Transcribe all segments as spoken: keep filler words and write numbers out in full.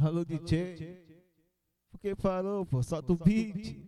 Alô, D J. Porque falou, pô, solta o beat.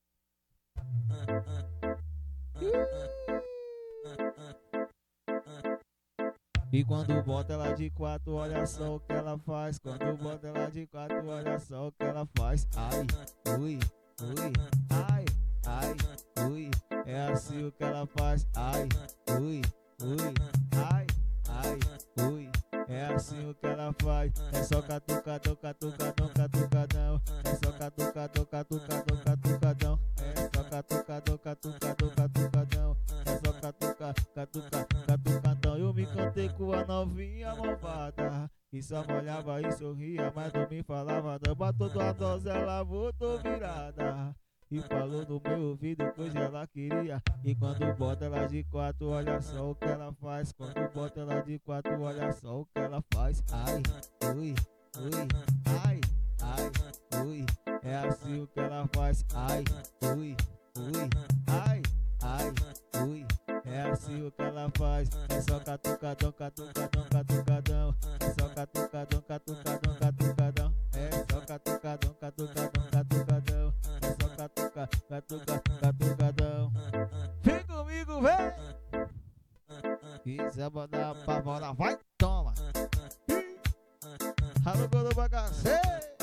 E quando bota ela de quatro, olha só o que ela faz. Quando bota ela de quatro, olha só o que ela faz. Ai, ui, ui, ai, ai, ui. É assim o que ela faz. Ai, ui, ui, ai, ai, ui. É assim o que ela faz. É só catucadão, catucadão, catucadão. É só catucadão, catucadão, catucadão. É só catucadão, catucadão, catucadão. É só catuca, catuca, catucadão. Eu me encantei com a novinha malvada, que só molhava e sorria, mas não me falava não. Matou tua dose, ela voltou virada e falou no meu ouvido que hoje ela queria. E quando bota ela de quatro, olha só o que ela faz. Quando bota ela de quatro, olha só o que ela faz. Ai, ui, ui, ai, ai, ui. É assim o que ela faz. Ai, ui, ui, ai, ai, ui. É assim o que ela faz. É só catucadão, catucadão, catucadão. É só catucadão, catucadão, catucadão. É só catucadão, catucadão, catucadão. É só catuca, catuca, catucadão. Vem comigo, vem! Quiser mandar pra bola, vai, toma! Alô, golo bagaceiro!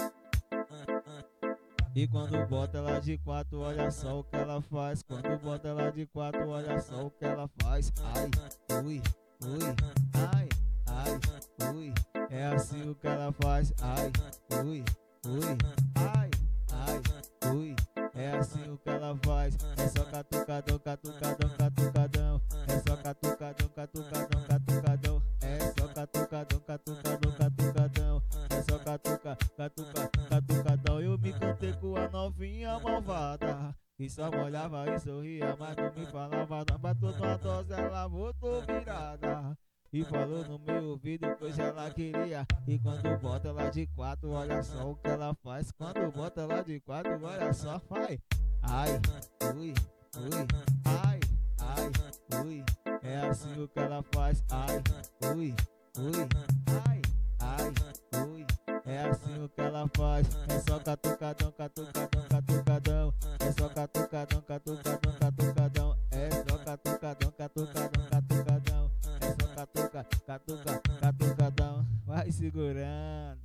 E quando bota ela de quatro, olha só o que ela faz. Quando bota ela de quatro, olha só o que ela faz. Ai, ui, ui, ai, ai, ui. É assim o que ela faz. Ai, ui, ui, ai, ai, ui. É assim o que ela faz. É só catucadão, catucadão, catucadão. É só catucadão, catucadão, catucadão. É só catucadão, catucadão, catucadão. É só catuca, catuca, catucadão. Eu me contei com a novinha malvada, que só molhava e sorria, mas não me falava não. Matou tua dose, ela voltou virada e falou no meu ouvido que hoje ela queria. E quando bota ela de quatro, olha só o que ela faz. Quando bota ela de quatro, olha só, vai. Ai, ui, ui, ai, ai, ui. É assim o que ela faz. Ai, ui, ui, ai, ai, ui. É assim o que ela faz. É só catucadão, catucadão, catucadão. É só catucadão, catucadão, catucadão. É só catucadão, catucadão, catucadão. É só catuca, catuca, catucadão. Vai segurando.